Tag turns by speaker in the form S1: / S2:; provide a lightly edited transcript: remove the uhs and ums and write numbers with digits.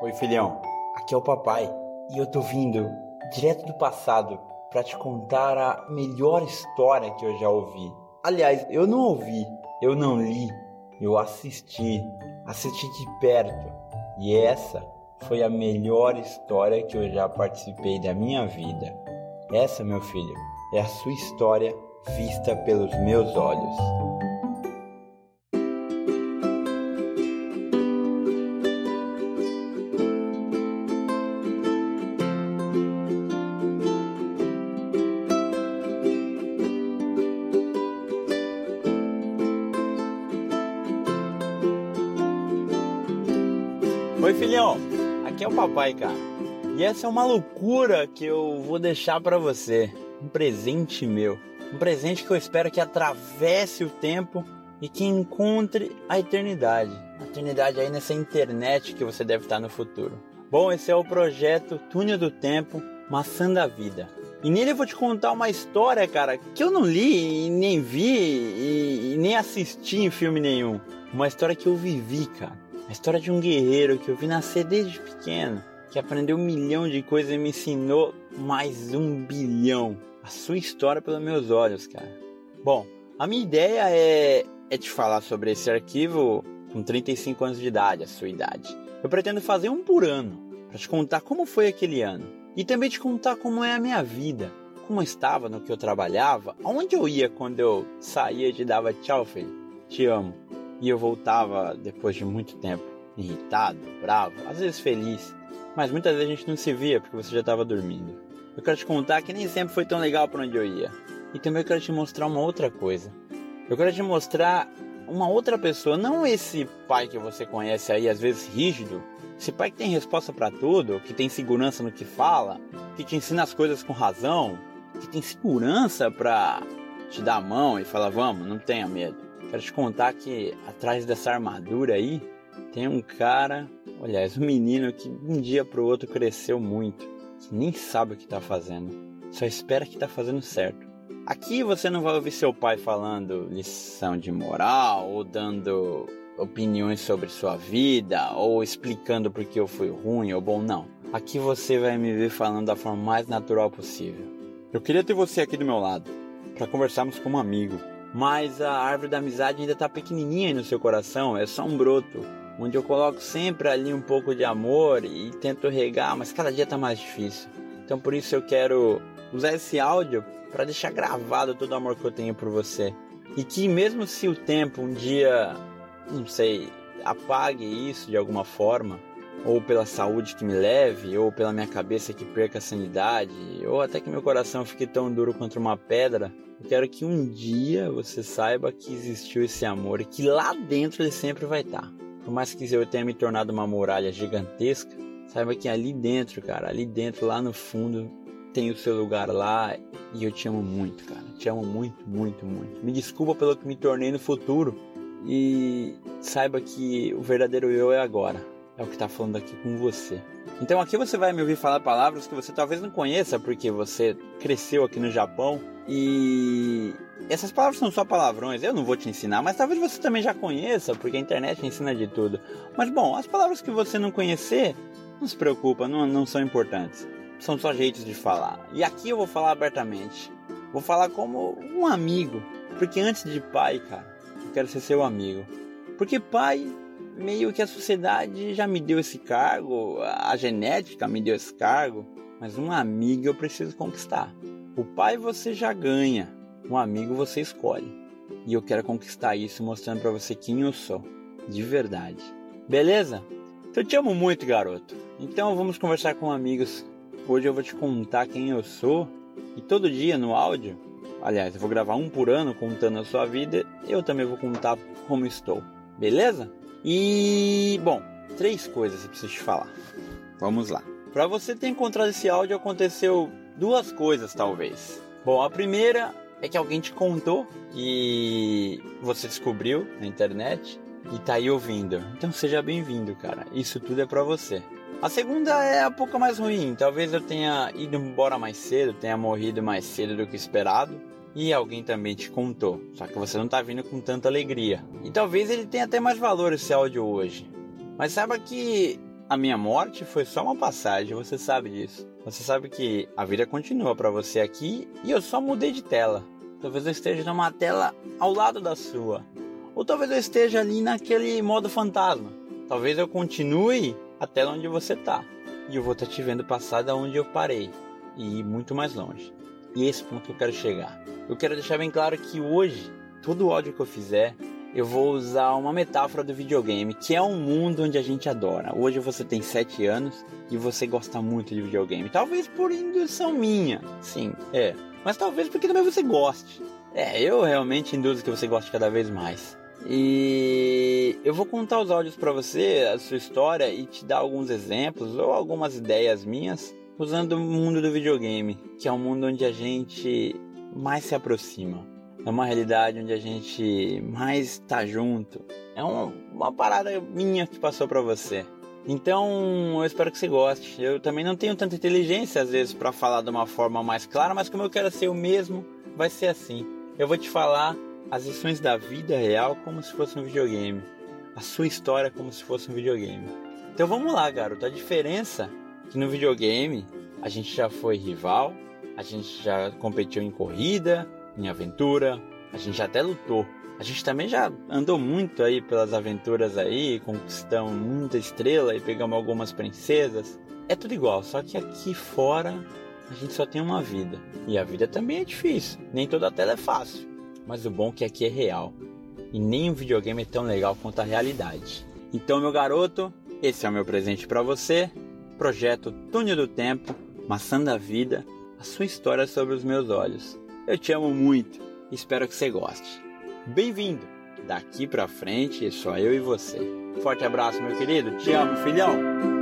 S1: Oi, filhão, aqui é o papai e eu tô vindo direto do passado pra te contar a melhor história que eu já ouvi. Aliás, eu não ouvi, eu não li, eu assisti de perto. E essa foi a melhor história que eu já participei da minha vida. Essa, meu filho, é a sua história vista pelos meus olhos. Oi, filhão, aqui é o papai, cara. E essa é uma loucura que eu vou deixar pra você. Um presente meu. Um presente que eu espero que atravesse o tempo e que encontre a eternidade. A eternidade aí nessa internet que você deve estar no futuro. Bom, esse é o projeto Túnel do Tempo, Maçã da Vida. E nele eu vou te contar uma história, cara, que eu não li, e nem vi e nem assisti em filme nenhum. Uma história que eu vivi, cara. A história de um guerreiro que eu vi nascer desde pequeno, que aprendeu 1 milhão de coisas e me ensinou mais 1 bilhão. A sua história pelos meus olhos, cara. Bom, a minha ideia é te falar sobre esse arquivo com 35 anos de idade, a sua idade. Eu pretendo fazer um por ano, para te contar como foi aquele ano. E também te contar como é a minha vida, como eu estava no que eu trabalhava, aonde eu ia quando eu saía e te dava tchau, filho, te amo. E eu voltava depois de muito tempo, irritado, bravo, às vezes feliz. Mas muitas vezes a gente não se via porque você já estava dormindo. Eu quero te contar que nem sempre foi tão legal para onde eu ia. E também eu quero te mostrar uma outra coisa. Eu quero te mostrar uma outra pessoa, não esse pai que você conhece aí, às vezes rígido. Esse pai que tem resposta para tudo, que tem segurança no que fala, que te ensina as coisas com razão, que tem segurança para te dar a mão e falar, vamos, não tenha medo. Quero te contar que atrás dessa armadura aí tem um cara, aliás, um menino que um dia pro outro cresceu muito, que nem sabe o que tá fazendo, só espera que tá fazendo certo. Aqui você não vai ouvir seu pai falando lição de moral, ou dando opiniões sobre sua vida, ou explicando por que eu fui ruim ou bom, não. Aqui você vai me ver falando da forma mais natural possível. Eu queria ter você aqui do meu lado, para conversarmos como amigo. Mas a árvore da amizade ainda tá pequenininha aí no seu coração, é só um broto, onde eu coloco sempre ali um pouco de amor e tento regar, mas cada dia tá mais difícil. Então por isso eu quero usar esse áudio para deixar gravado todo o amor que eu tenho por você. E que mesmo se o tempo um dia, não sei, apague isso de alguma forma, ou pela saúde que me leve, ou pela minha cabeça que perca a sanidade, ou até que meu coração fique tão duro contra uma pedra, eu quero que um dia você saiba que existiu esse amor e que lá dentro ele sempre vai estar. Por mais que eu tenha me tornado uma muralha gigantesca, saiba que ali dentro, cara, ali dentro, lá no fundo, tem o seu lugar lá e eu te amo muito, cara. Te amo muito, muito, muito. Me desculpa pelo que me tornei no futuro e saiba que o verdadeiro eu é agora. É o que está falando aqui com você. Então aqui você vai me ouvir falar palavras que você talvez não conheça, porque você cresceu aqui no Japão. E essas palavras são só palavrões, eu não vou te ensinar, mas talvez você também já conheça, porque a internet ensina de tudo. Mas bom, as palavras que você não conhecer, não se preocupa, não são importantes. São só jeitos de falar. E aqui eu vou falar abertamente. Vou falar como um amigo. Porque antes de pai, cara, eu quero ser seu amigo. Porque pai, meio que a sociedade já me deu esse cargo, a genética me deu esse cargo, mas um amigo eu preciso conquistar. O pai você já ganha, um amigo você escolhe. E eu quero conquistar isso mostrando pra você quem eu sou, de verdade. Beleza? Eu te amo muito, garoto. Então vamos conversar com amigos. Hoje eu vou te contar quem eu sou. E todo dia no áudio, aliás, eu vou gravar um por ano contando a sua vida. Eu também vou contar como estou. Beleza? E, bom, 3 coisas eu preciso te falar. Vamos lá. Pra você ter encontrado esse áudio, aconteceu 2 coisas, talvez. Bom, a primeira é que alguém te contou e você descobriu na internet e tá aí ouvindo. Então seja bem-vindo, cara. Isso tudo é pra você. A segunda é um pouco mais ruim. Talvez eu tenha ido embora mais cedo, tenha morrido mais cedo do que esperado. E alguém também te contou, só que você não tá vindo com tanta alegria. E talvez ele tenha até mais valor esse áudio hoje. Mas saiba que a minha morte foi só uma passagem, você sabe disso. Você sabe que a vida continua para você aqui e eu só mudei de tela. Talvez eu esteja numa tela ao lado da sua. Ou talvez eu esteja ali naquele modo fantasma. Talvez eu continue a tela onde você tá. E eu vou estar te vendo passar da onde eu parei. E ir muito mais longe. E é esse ponto que eu quero chegar. Eu quero deixar bem claro que hoje, todo o áudio que eu fizer, eu vou usar uma metáfora do videogame, que é um mundo onde a gente adora. Hoje você tem 7 anos e você gosta muito de videogame. Talvez por indução minha. Sim, mas talvez porque também você goste. Eu realmente induzo que você goste cada vez mais. E eu vou contar os áudios pra você, a sua história, e te dar alguns exemplos ou algumas ideias minhas, usando o mundo do videogame, que é um mundo onde a gente mais se aproxima. É uma realidade onde a gente mais tá junto. É uma parada minha que passou pra você. Então, eu espero que você goste. Eu também não tenho tanta inteligência, às vezes, pra falar de uma forma mais clara, mas como eu quero ser o mesmo, vai ser assim. Eu vou te falar as lições da vida real como se fosse um videogame. A sua história como se fosse um videogame. Então vamos lá, garoto. A diferença é que no videogame a gente já foi rival, a gente já competiu em corrida, em aventura, a gente já até lutou. A gente também já andou muito aí pelas aventuras aí, conquistamos muita estrela e pegamos algumas princesas. É tudo igual, só que aqui fora a gente só tem uma vida. E a vida também é difícil, nem toda tela é fácil. Mas o bom é que aqui é real. E nem um videogame é tão legal quanto a realidade. Então, meu garoto, esse é o meu presente pra você. Projeto Túnel do Tempo, Maçã da Vida, a sua história sobre os meus olhos. Eu te amo muito e espero que você goste. Bem-vindo! Daqui pra frente é só eu e você. Forte abraço, meu querido. Te amo, filhão!